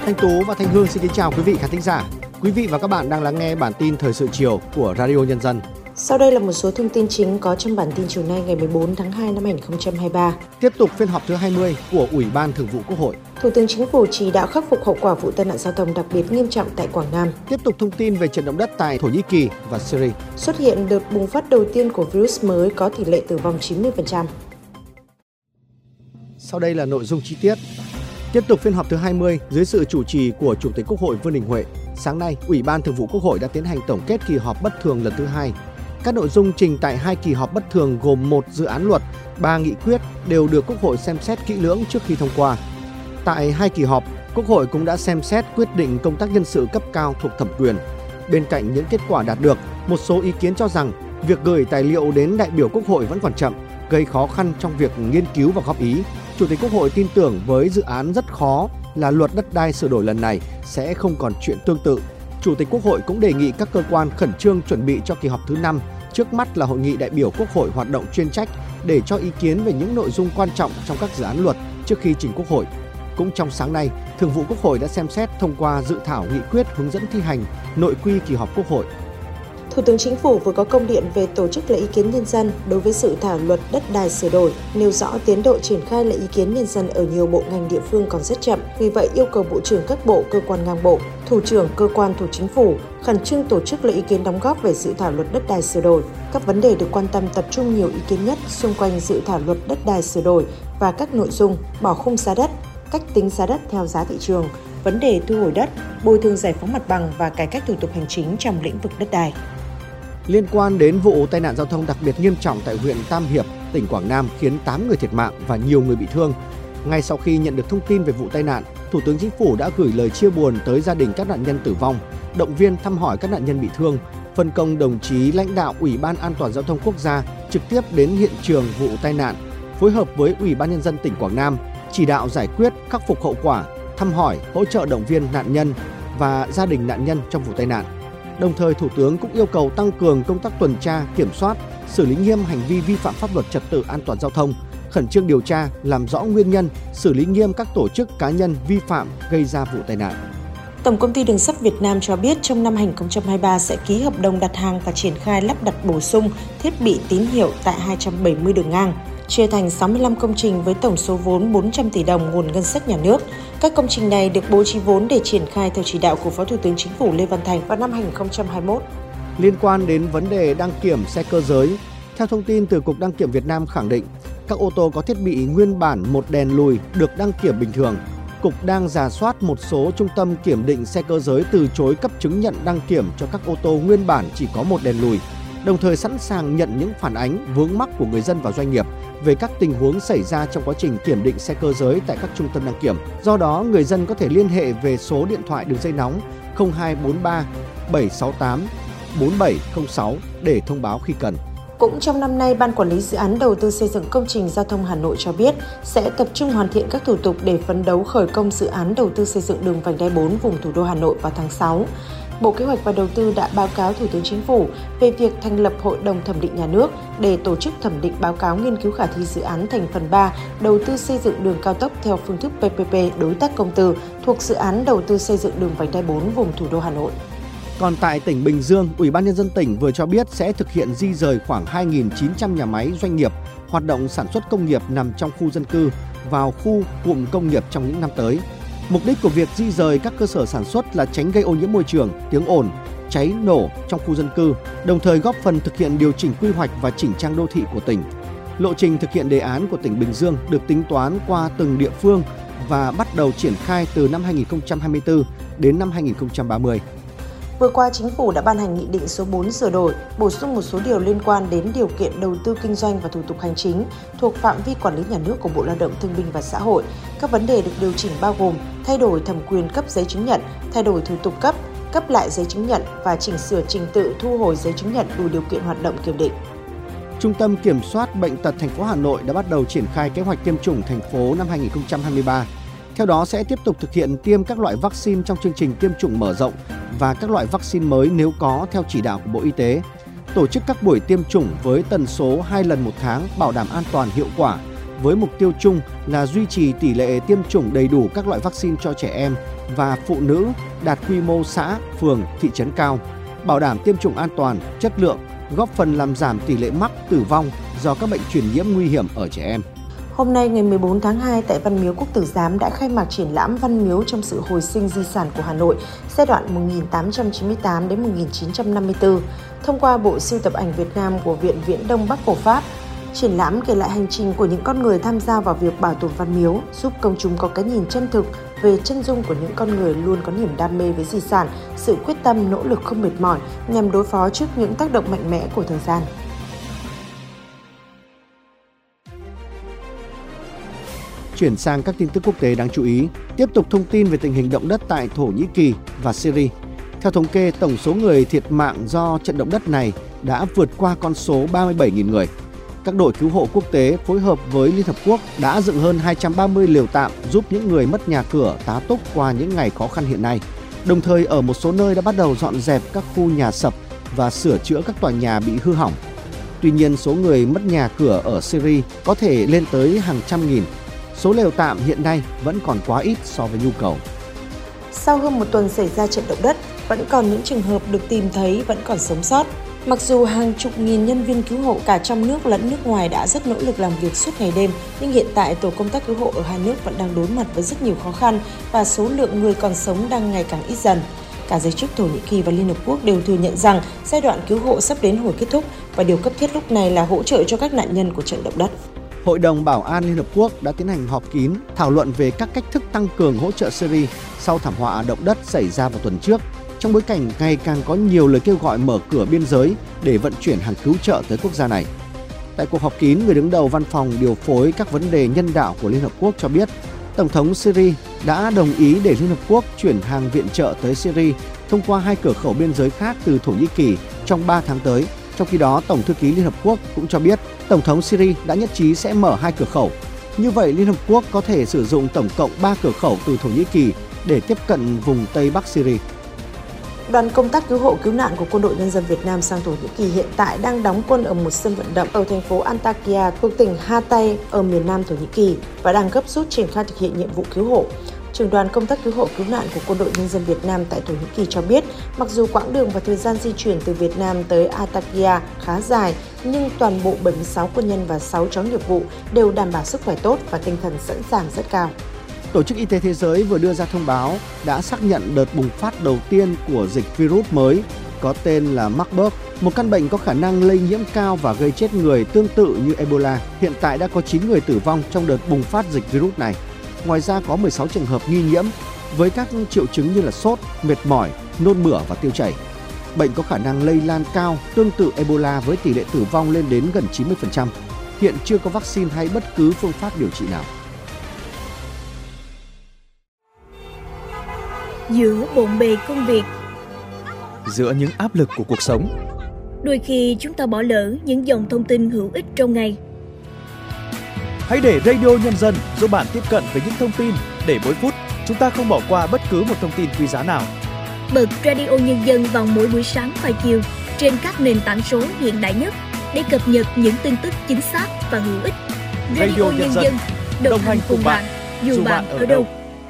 Thanh Tú và Thanh Hương xin kính chào quý vị khán thính giả. Quý vị và các bạn đang lắng nghe bản tin thời sự chiều của Radio Nhân dân. Sau đây là một số thông tin chính có trong bản tin chiều nay ngày 14 tháng 2 năm 2023. Tiếp tục phiên họp thứ 20 của Ủy ban Thường vụ Quốc hội. Thủ tướng Chính phủ chỉ đạo khắc phục hậu quả vụ tai nạn giao thông đặc biệt nghiêm trọng tại Quảng Nam. Tiếp tục thông tin về trận động đất tại Thổ Nhĩ Kỳ và Syria. Xuất hiện đợt bùng phát đầu tiên của virus mới có tỷ lệ tử vong 90%. Sau đây là nội dung chi tiết. Tiếp tục phiên họp thứ 20 dưới sự chủ trì của Chủ tịch Quốc hội Vương Đình Huệ. Sáng nay, Ủy ban Thường vụ Quốc hội đã tiến hành tổng kết kỳ họp bất thường lần thứ 2. Các nội dung trình tại 2 kỳ họp bất thường gồm 1 dự án luật, 3 nghị quyết đều được Quốc hội xem xét kỹ lưỡng trước khi thông qua. Tại 2 kỳ họp, Quốc hội cũng đã xem xét quyết định công tác nhân sự cấp cao thuộc thẩm quyền. Bên cạnh những kết quả đạt được, một số ý kiến cho rằng việc gửi tài liệu đến đại biểu Quốc hội vẫn còn chậm, gây khó khăn trong việc nghiên cứu và góp ý. Chủ tịch Quốc hội tin tưởng với dự án rất khó là luật đất đai sửa đổi lần này sẽ không còn chuyện tương tự. Chủ tịch Quốc hội cũng đề nghị các cơ quan khẩn trương chuẩn bị cho kỳ họp thứ 5, trước mắt là Hội nghị đại biểu Quốc hội hoạt động chuyên trách để cho ý kiến về những nội dung quan trọng trong các dự án luật trước khi trình Quốc hội. Cũng trong sáng nay, Thường vụ Quốc hội đã xem xét thông qua dự thảo nghị quyết hướng dẫn thi hành nội quy kỳ họp Quốc hội. Thủ tướng Chính phủ vừa có công điện về tổ chức lấy ý kiến nhân dân đối với dự thảo luật đất đai sửa đổi, nêu rõ tiến độ triển khai lấy ý kiến nhân dân ở nhiều bộ ngành địa phương còn rất chậm, vì vậy yêu cầu Bộ trưởng các bộ, cơ quan ngang bộ, Thủ trưởng cơ quan thuộc Chính phủ khẩn trương tổ chức lấy ý kiến đóng góp về dự thảo luật đất đai sửa đổi. Các vấn đề được quan tâm tập trung nhiều ý kiến nhất xung quanh dự thảo luật đất đai sửa đổi và các nội dung bỏ khung giá đất, cách tính giá đất theo giá thị trường, vấn đề thu hồi đất, bồi thường giải phóng mặt bằng và cải cách thủ tục hành chính trong lĩnh vực đất đai. Liên quan đến vụ tai nạn giao thông đặc biệt nghiêm trọng tại huyện Tam Hiệp, tỉnh Quảng Nam khiến 8 người thiệt mạng và nhiều người bị thương. Ngay sau khi nhận được thông tin về vụ tai nạn, Thủ tướng Chính phủ đã gửi lời chia buồn tới gia đình các nạn nhân tử vong, động viên thăm hỏi các nạn nhân bị thương, phân công đồng chí lãnh đạo Ủy ban An toàn giao thông quốc gia trực tiếp đến hiện trường vụ tai nạn, phối hợp với Ủy ban Nhân dân tỉnh Quảng Nam, chỉ đạo giải quyết, khắc phục hậu quả, thăm hỏi, hỗ trợ động viên nạn nhân và gia đình nạn nhân trong vụ tai nạn. Đồng thời, Thủ tướng cũng yêu cầu tăng cường công tác tuần tra, kiểm soát, xử lý nghiêm hành vi vi phạm pháp luật trật tự an toàn giao thông, khẩn trương điều tra, làm rõ nguyên nhân, xử lý nghiêm các tổ chức cá nhân vi phạm gây ra vụ tai nạn. Tổng công ty Đường sắt Việt Nam cho biết trong năm 2023 sẽ ký hợp đồng đặt hàng và triển khai lắp đặt bổ sung thiết bị tín hiệu tại 270 đường ngang, chia thành 65 công trình với tổng số vốn 400 tỷ đồng nguồn ngân sách nhà nước. Các công trình này được bố trí vốn để triển khai theo chỉ đạo của Phó Thủ tướng Chính phủ Lê Văn Thành vào năm 2021. Liên quan đến vấn đề đăng kiểm xe cơ giới, theo thông tin từ Cục Đăng kiểm Việt Nam khẳng định, các ô tô có thiết bị nguyên bản một đèn lùi được đăng kiểm bình thường. Cục đang rà soát một số trung tâm kiểm định xe cơ giới từ chối cấp chứng nhận đăng kiểm cho các ô tô nguyên bản chỉ có một đèn lùi, đồng thời sẵn sàng nhận những phản ánh vướng mắc của người dân và doanh nghiệp về các tình huống xảy ra trong quá trình kiểm định xe cơ giới tại các trung tâm đăng kiểm. Do đó, người dân có thể liên hệ về số điện thoại đường dây nóng 0243 768 4706 để thông báo khi cần. Cũng trong năm nay, Ban Quản lý Dự án Đầu tư xây dựng công trình giao thông Hà Nội cho biết sẽ tập trung hoàn thiện các thủ tục để phấn đấu khởi công dự án đầu tư xây dựng đường vành đai 4 vùng thủ đô Hà Nội vào tháng 6. Bộ Kế hoạch và Đầu tư đã báo cáo Thủ tướng Chính phủ về việc thành lập Hội đồng thẩm định nhà nước để tổ chức thẩm định báo cáo nghiên cứu khả thi dự án thành phần 3 đầu tư xây dựng đường cao tốc theo phương thức PPP đối tác công tư thuộc dự án đầu tư xây dựng đường vành đai 4 vùng thủ đô Hà Nội. Còn tại tỉnh Bình Dương, Ủy ban Nhân dân tỉnh vừa cho biết sẽ thực hiện di rời khoảng 2.900 nhà máy doanh nghiệp hoạt động sản xuất công nghiệp nằm trong khu dân cư vào khu cụm công nghiệp trong những năm tới. Mục đích của việc di rời các cơ sở sản xuất là tránh gây ô nhiễm môi trường, tiếng ồn, cháy nổ trong khu dân cư, đồng thời góp phần thực hiện điều chỉnh quy hoạch và chỉnh trang đô thị của tỉnh. Lộ trình thực hiện đề án của tỉnh Bình Dương được tính toán qua từng địa phương và bắt đầu triển khai từ năm 2024 đến năm 2030. Vừa qua, Chính phủ đã ban hành Nghị định số 4 sửa đổi, bổ sung một số điều liên quan đến điều kiện đầu tư kinh doanh và thủ tục hành chính thuộc phạm vi quản lý nhà nước của Bộ Lao động Thương binh và Xã hội. Các vấn đề được điều chỉnh bao gồm thay đổi thẩm quyền cấp giấy chứng nhận, thay đổi thủ tục cấp lại giấy chứng nhận và chỉnh sửa trình tự thu hồi giấy chứng nhận đủ điều kiện hoạt động kiểm định. Trung tâm Kiểm soát Bệnh tật thành phố Hà Nội đã bắt đầu triển khai kế hoạch tiêm chủng thành phố năm 2023. Theo đó sẽ tiếp tục thực hiện tiêm các loại vaccine trong chương trình tiêm chủng mở rộng và các loại vaccine mới nếu có theo chỉ đạo của Bộ Y tế. Tổ chức các buổi tiêm chủng với tần số 2 lần một tháng bảo đảm an toàn hiệu quả, với mục tiêu chung là duy trì tỷ lệ tiêm chủng đầy đủ các loại vaccine cho trẻ em và phụ nữ đạt quy mô xã, phường, thị trấn cao, bảo đảm tiêm chủng an toàn, chất lượng, góp phần làm giảm tỷ lệ mắc tử vong do các bệnh truyền nhiễm nguy hiểm ở trẻ em. Hôm nay ngày 14 tháng 2 tại Văn miếu Quốc tử Giám đã khai mạc triển lãm Văn miếu trong sự hồi sinh di sản của Hà Nội giai đoạn 1898 đến 1954 thông qua bộ sưu tập ảnh Việt Nam của Viện Viễn Đông Bắc cổ Pháp. Triển lãm kể lại hành trình của những con người tham gia vào việc bảo tồn văn miếu, giúp công chúng có cái nhìn chân thực về chân dung của những con người luôn có niềm đam mê với di sản, sự quyết tâm, nỗ lực không mệt mỏi nhằm đối phó trước những tác động mạnh mẽ của thời gian. Chuyển sang các tin tức quốc tế đáng chú ý, tiếp tục thông tin về tình hình động đất tại Thổ Nhĩ Kỳ và Syria. Theo thống kê, tổng số người thiệt mạng do trận động đất này đã vượt qua con số 37.000 người. Các đội cứu hộ quốc tế phối hợp với Liên Hợp Quốc đã dựng hơn 230 lều tạm giúp những người mất nhà cửa tá túc qua những ngày khó khăn hiện nay. Đồng thời ở một số nơi đã bắt đầu dọn dẹp các khu nhà sập và sửa chữa các tòa nhà bị hư hỏng. Tuy nhiên, số người mất nhà cửa ở Syria có thể lên tới hàng trăm nghìn. Số lều tạm hiện nay vẫn còn quá ít so với nhu cầu. Sau hơn một tuần xảy ra trận động đất, vẫn còn những trường hợp được tìm thấy vẫn còn sống sót. Mặc dù hàng chục nghìn nhân viên cứu hộ cả trong nước lẫn nước ngoài đã rất nỗ lực làm việc suốt ngày đêm, nhưng hiện tại tổ công tác cứu hộ ở hai nước vẫn đang đối mặt với rất nhiều khó khăn và số lượng người còn sống đang ngày càng ít dần. Cả giới chức Thổ Nhĩ Kỳ và Liên Hợp Quốc đều thừa nhận rằng giai đoạn cứu hộ sắp đến hồi kết thúc và điều cấp thiết lúc này là hỗ trợ cho các nạn nhân của trận động đất. Hội đồng Bảo an Liên Hợp Quốc đã tiến hành họp kín thảo luận về các cách thức tăng cường hỗ trợ Syria sau thảm họa động đất xảy ra vào tuần trước, trong bối cảnh ngày càng có nhiều lời kêu gọi mở cửa biên giới để vận chuyển hàng cứu trợ tới quốc gia này. Tại cuộc họp kín, người đứng đầu văn phòng điều phối các vấn đề nhân đạo của Liên Hợp Quốc cho biết, Tổng thống Syria đã đồng ý để Liên Hợp Quốc chuyển hàng viện trợ tới Syria thông qua 2 cửa khẩu biên giới khác từ Thổ Nhĩ Kỳ trong 3 tháng tới. Trong khi đó, Tổng thư ký Liên Hợp Quốc cũng cho biết Tổng thống Syria đã nhất trí sẽ mở 2 cửa khẩu. Như vậy, Liên Hợp Quốc có thể sử dụng tổng cộng 3 cửa khẩu từ Thổ Nhĩ Kỳ để tiếp cận vùng Tây Bắc Syria. Đoàn công tác cứu hộ cứu nạn của Quân đội Nhân dân Việt Nam sang Thổ Nhĩ Kỳ hiện tại đang đóng quân ở một sân vận động ở thành phố Antakya thuộc tỉnh Hatay ở miền Nam Thổ Nhĩ Kỳ và đang gấp rút triển khai thực hiện nhiệm vụ cứu hộ. Trưởng đoàn công tác cứu hộ cứu nạn của Quân đội Nhân dân Việt Nam tại Thổ Nhĩ Kỳ cho biết, mặc dù quãng đường và thời gian di chuyển từ Việt Nam tới Antakya khá dài, nhưng toàn bộ 76 quân nhân và 6 chó nghiệp vụ đều đảm bảo sức khỏe tốt và tinh thần sẵn sàng rất cao. Tổ chức Y tế Thế giới vừa đưa ra thông báo đã xác nhận đợt bùng phát đầu tiên của dịch virus mới có tên là Marburg, một căn bệnh có khả năng lây nhiễm cao và gây chết người tương tự như Ebola. Hiện tại đã có 9 người tử vong trong đợt bùng phát dịch virus này. Ngoài ra có 16 trường hợp nghi nhiễm với các triệu chứng như là sốt, mệt mỏi, nôn mửa và tiêu chảy. Bệnh có khả năng lây lan cao tương tự Ebola với tỷ lệ tử vong lên đến gần 90%. Hiện chưa có vaccine hay bất cứ phương pháp điều trị nào. Giữa bộn bề công việc, giữa những áp lực của cuộc sống, đôi khi chúng ta bỏ lỡ những dòng thông tin hữu ích trong ngày. Hãy để Radio Nhân dân giúp bạn tiếp cận với những thông tin để mỗi phút chúng ta không bỏ qua bất cứ một thông tin quý giá nào. Bật Radio Nhân dân vào mỗi buổi sáng và chiều trên các nền tảng số hiện đại nhất để cập nhật những tin tức chính xác và hữu ích. Radio Nhân dân đồng hành cùng bạn dù bạn ở đâu.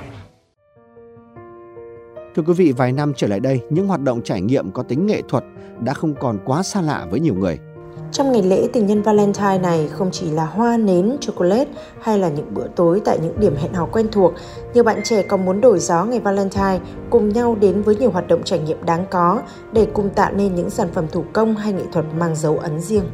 Thưa quý vị, vài năm trở lại đây, những hoạt động trải nghiệm có tính nghệ thuật đã không còn quá xa lạ với nhiều người. Trong ngày lễ tình nhân Valentine này, không chỉ là hoa, nến, chocolate hay là những bữa tối tại những điểm hẹn hò quen thuộc, nhiều bạn trẻ còn muốn đổi gió ngày Valentine, cùng nhau đến với nhiều hoạt động trải nghiệm đáng có để cùng tạo nên những sản phẩm thủ công hay nghệ thuật mang dấu ấn riêng.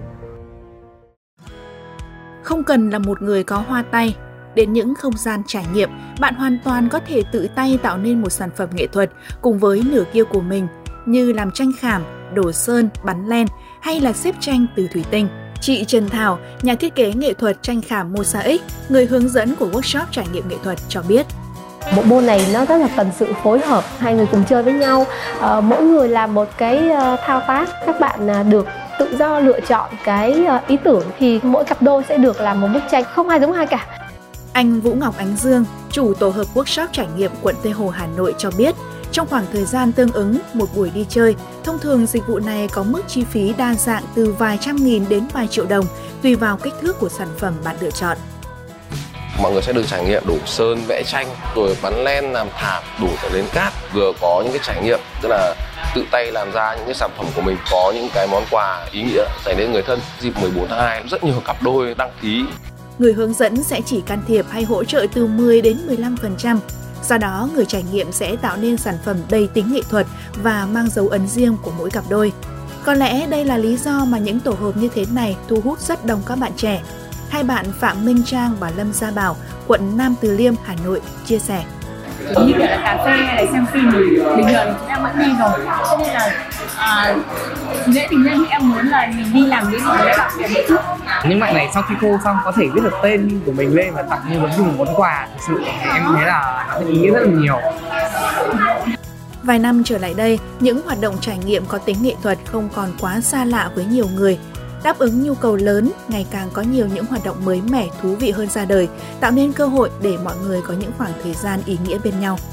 Không cần là một người có hoa tay, đến những không gian trải nghiệm, bạn hoàn toàn có thể tự tay tạo nên một sản phẩm nghệ thuật cùng với nửa kia của mình, như làm tranh khảm, đổ sơn, bắn len hay là xếp tranh từ thủy tinh. Chị Trần Thảo, nhà thiết kế nghệ thuật tranh khảm Mosaic, người hướng dẫn của workshop trải nghiệm nghệ thuật cho biết. Bộ môn này nó rất là cần sự phối hợp, hai người cùng chơi với nhau, mỗi người làm một cái thao tác, các bạn được tự do lựa chọn cái ý tưởng thì mỗi cặp đôi sẽ được làm một bức tranh không ai giống ai cả. Anh Vũ Ngọc Ánh Dương, chủ tổ hợp workshop trải nghiệm quận Tây Hồ, Hà Nội cho biết, trong khoảng thời gian tương ứng một buổi đi chơi, thông thường dịch vụ này có mức chi phí đa dạng từ vài trăm nghìn đến vài triệu đồng, tùy vào kích thước của sản phẩm bạn lựa chọn. Mọi người sẽ được trải nghiệm đổ sơn, vẽ tranh, rồi bắn len, làm thảm, đổ lên cát, vừa có những cái trải nghiệm tức là tự tay làm ra những cái sản phẩm của mình, có những cái món quà ý nghĩa dành đến người thân. Dịp 14 tháng 2 rất nhiều cặp đôi đăng ký. Người hướng dẫn sẽ chỉ can thiệp hay hỗ trợ từ 10 đến 15%. Do đó, người trải nghiệm sẽ tạo nên sản phẩm đầy tính nghệ thuật và mang dấu ấn riêng của mỗi cặp đôi. Có lẽ đây là lý do mà những tổ hợp như thế này thu hút rất đông các bạn trẻ. Hai bạn Phạm Minh Trang và Lâm Gia Bảo, quận Nam Từ Liêm, Hà Nội chia sẻ. Như kiểu là cà phê hay là xem phim bình thường chúng em vẫn đi rồi, cho nên là lễ tình nhân thì em muốn là mình đi làm cái gì đấy bạn bè một chút. Những bạn này sau khi cô xong có thể viết được tên của mình lên và tặng như một món quà, thực sự em thấy là nó ý nghĩa rất là nhiều. Vài năm trở lại đây, những hoạt động trải nghiệm có tính nghệ thuật không còn quá xa lạ với nhiều người. Đáp ứng nhu cầu lớn, ngày càng có nhiều những hoạt động mới mẻ, thú vị hơn ra đời, tạo nên cơ hội để mọi người có những khoảng thời gian ý nghĩa bên nhau.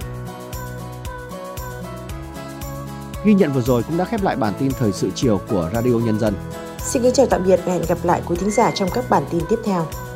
Ghi nhận vừa rồi cũng đã khép lại bản tin Thời sự chiều của Radio Nhân dân. Xin kính chào tạm biệt và hẹn gặp lại quý thính giả trong các bản tin tiếp theo.